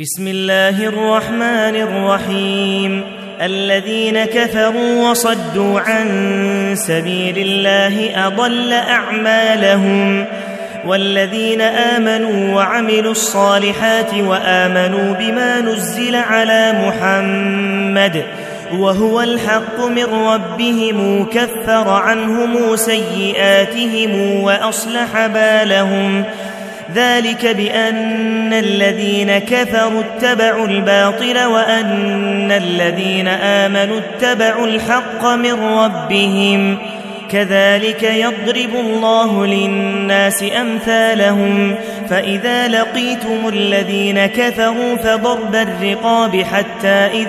بسم الله الرحمن الرحيم. الذين كفروا وصدوا عن سبيل الله أضل أعمالهم، والذين آمنوا وعملوا الصالحات وآمنوا بما نزل على محمد وهو الحق من ربهم كفر عنهم سيئاتهم وأصلح بالهم، ذلك بأن الذين كفروا اتبعوا الباطل وأن الذين آمنوا اتبعوا الحق من ربهم، كذلك يضرب الله للناس أمثالهم. فإذا لقيتم الذين كفروا فضرب الرقاب حتى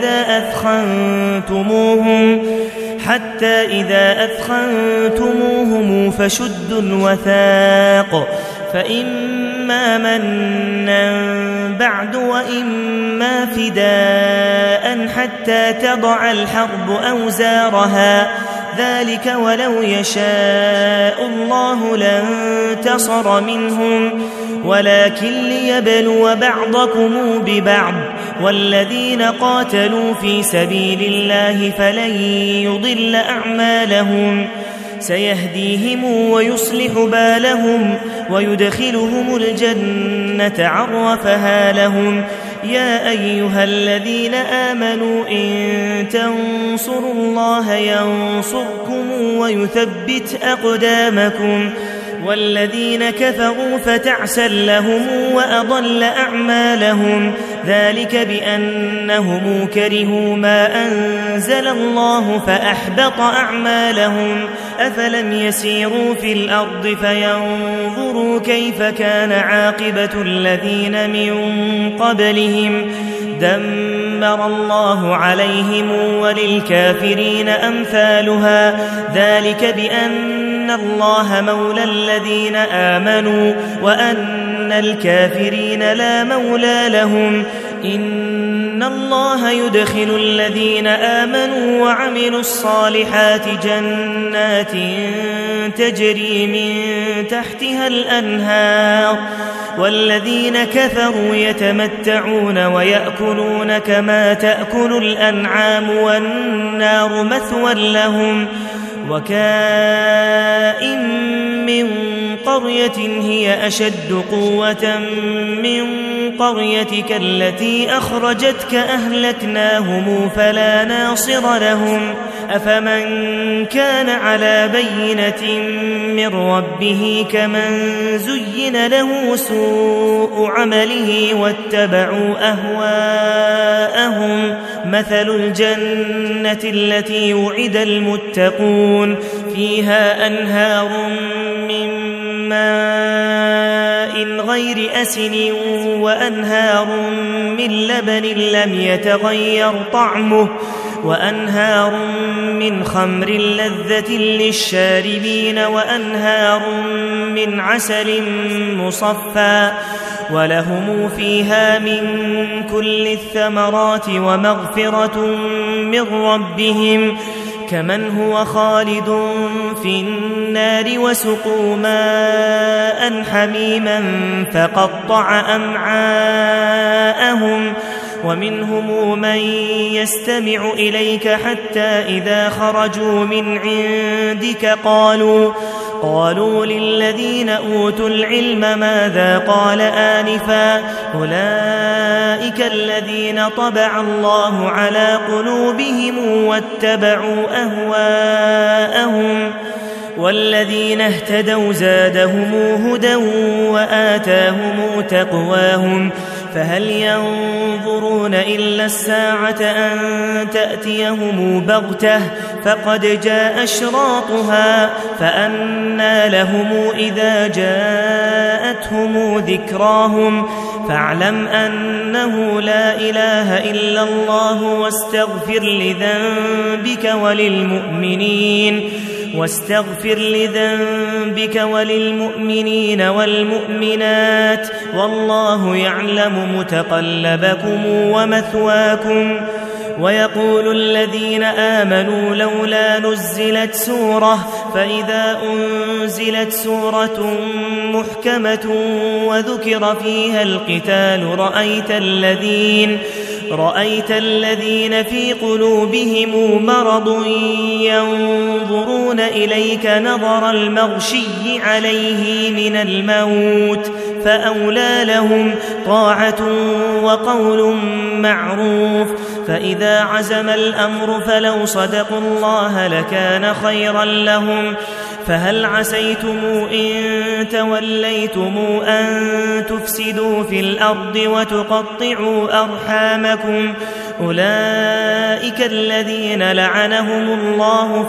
إذا أثخنتموهم فشدوا الوثاق، فإما منا بعد وإما فداء حتى تضع الحرب أوزارها، ذلك ولو يشاء الله لانتصر منهم، ولكن ليبلو بعضكم ببعض، والذين قاتلوا في سبيل الله فلن يضل أعمالهم، سيهديهم ويصلح بالهم ويدخلهم الجنة عرفها لهم. يا أيها الذين آمنوا إن تنصروا الله ينصركم ويثبت أقدامكم، والذين كفروا فتعسا لهم وأضل أعمالهم، ذلك بأنهم كرهوا ما أنزل الله فأحبط أعمالهم. أفلم يسيروا في الأرض فينظروا كيف كان عاقبة الذين من قبلهم، دمر الله عليهم وللكافرين أمثالها، ذلك بأن الله مولى الذين آمنوا وأن الكافرين لا مولى لهم. إن الله يدخل الذين آمنوا وعملوا الصالحات جنات تجري من تحتها الأنهار، والذين كفروا يتمتعون ويأكلون كما تأكل الأنعام والنار مثوى لهم. وكائن من قرية هي أشد قوة من قريتك التي أخرجتك أهلكناهم فلا ناصر لهم. أفمن كان على بينة من ربه كمن زين له سوء عمله واتبعوا أهواءهم، مثل الجنة التي وعد المتقون فيها أنهار من ماء غير أسن وأنهار من لبن لم يتغير طعمه وأنهار من خمر لذة للشاربين وأنهار من عسل مصفى، ولهم فيها من كل الثمرات ومغفرة من ربهم، كمن هو خالد في النار وسقوا ماء حميما فقطع أمعاءهم. ومنهم من يستمع إليك حتى إذا خرجوا من عندك قالوا للذين أوتوا العلم ماذا قال آنفا، أولئك الذين طبع الله على قلوبهم واتبعوا أهواءهم، والذين اهتدوا زادهم هدى وآتاهم تقواهم. فهل ينظرون إلا الساعة أن تأتيهم بغتة فقد جاء أشراطها، فأنى لهم إذا جاءتهم ذكراهم. فاعلم أنه لا إله إلا الله واستغفر لذنبك وللمؤمنين والمؤمنات، والله يعلم متقلبكم ومثواكم. ويقول الذين آمنوا لولا نزلت سورة فإذا أنزلت سورة محكمة وذكر فيها القتال رأيت الذين في قلوبهم مرض ينظرون إليك نظر المغشي عليه من الموت فأولى لهم طاعة وقول معروف. فإذا عزم الأمر فلو صدقوا الله لكان خيرا لهم. فهل عسيتم إن توليتم أن تفسدوا في الأرض وتقطعوا أرحامكم؟ أولئك الذين لعنهم الله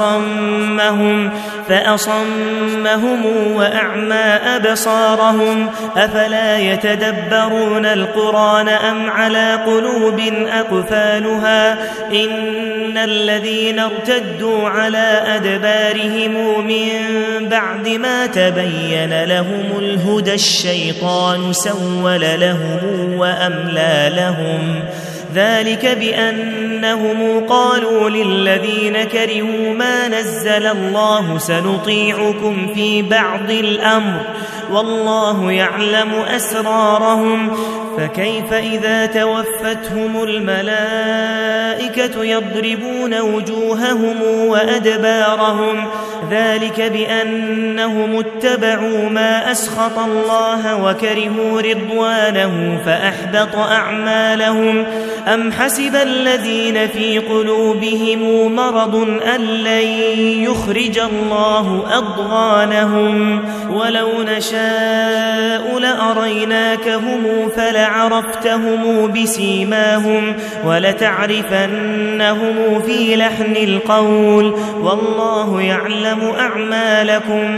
فأصمهم وأعمى أبصارهم. أفلا يتدبرون القرآن أم على قلوب أقفالها؟ إن الذين ارتدوا على أدبارهم من بعد ما تبين لهم الهدى الشيطان سول لهم وأملى لهم. ذلك بأنهم قالوا للذين كرهوا ما نزل الله سنطيعكم في بعض الأمر والله يعلم أسرارهم. فكيف إذا توفتهم الملائكة يضربون وجوههم وأدبارهم؟ ذلك بأنهم اتبعوا ما أسخط الله وكرهوا رضوانه فأحبط أعمالهم. أم حسب الذين في قلوبهم مرض أن لن يخرج الله أضغانهم؟ ولو نشاء لأريناكهم فلعرفتهم بسيماهم ولتعرفنهم في لحن القول والله يعلم أعمالكم.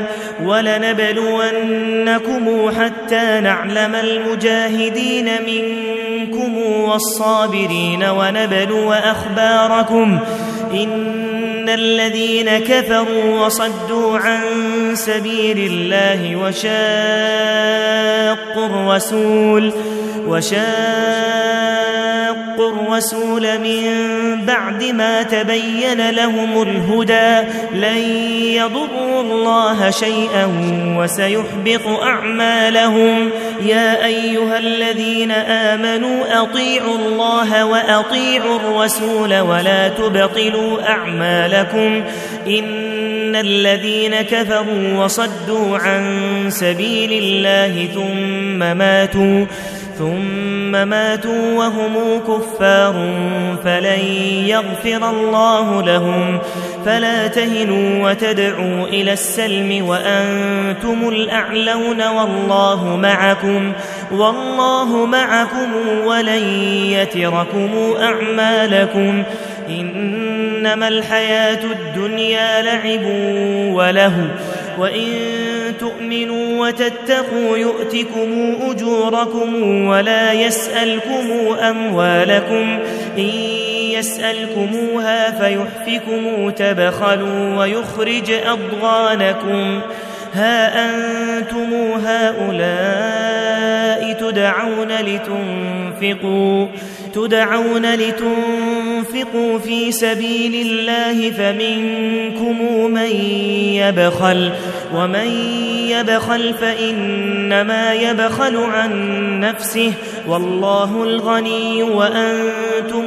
ولنبلونكم حتى نعلم المجاهدين منكم والصابرين ونبلو أخباركم. إن الذين كفروا وصدوا عن سبيل الله وشاقوا الرسول من بعد ما تبين لهم الهدى لن يضروا الله شيئا وسيحبط أعمالهم. يا أيها الذين آمنوا أطيعوا الله وأطيعوا الرسول ولا تبطلوا أعمالكم. إن الذين كفروا وصدوا عن سبيل الله ثم ماتوا وهم كفار فلن يغفر الله لهم. فلا تهنوا وتدعوا إلى السلم وأنتم الأعلون والله معكم ولن يتركم أعمالكم. إنما الحياة الدنيا لعب وله وإن تؤمنوا وتتقوا يؤتكم أجوركم ولا يسألكم أموالكم. إن يسألكموها فيحفكم تبخلوا ويخرج أضغانكم. ها أنتم هؤلاء تدعون لتنفقوا في سبيل الله فمنكم من يبخل ومن يبخل فإنما يبخل عن نفسه والله الغني وأنتم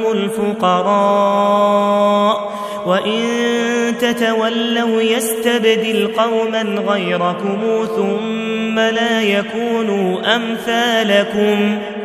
الفقراء. وإن تتولوا يستبدل قوما غيركم ثم لا يكونوا أمثالكم.